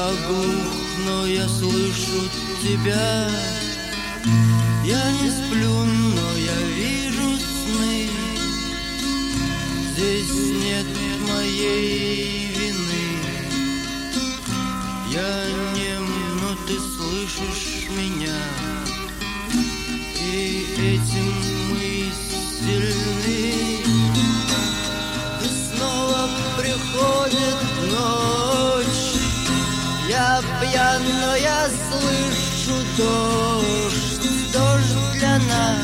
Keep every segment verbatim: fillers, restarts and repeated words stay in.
Я глух, но я слышу тебя. Я не сплю, но я вижу сны. Здесь нет моей вины. Я нем, но ты слышишь меня. И этим мы сильны. И снова приходит ночь. Я пьян, но я слышу дождь, дождь для нас.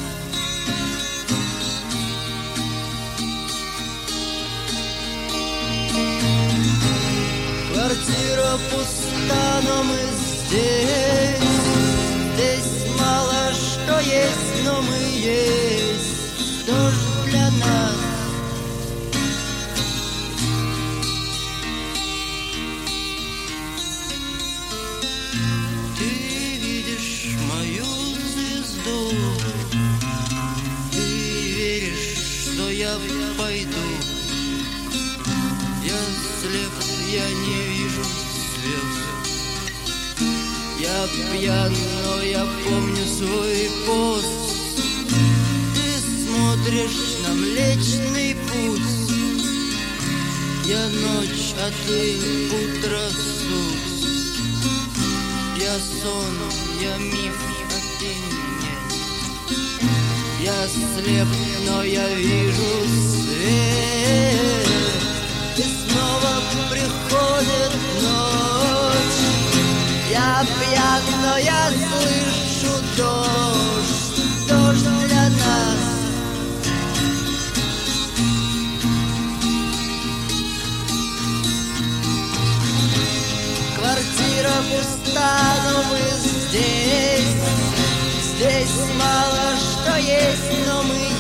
Квартира пуста, но мы здесь. Здесь мало что есть, но мы есть. Дождь для нас. Я пойду. Я слеп, я не вижу звезд. Я пьян, но я помню свой пост. Ты смотришь на Млечный Путь. Я ночь, а ты утро суть. Я сон, я миф, а ты нет. Я слеп, но я вижу свет. И снова приходит ночь. Я пьян, но я слышу дождь, дождь для нас. Квартира пуста, но мы здесь. Здесь мало что есть, но мы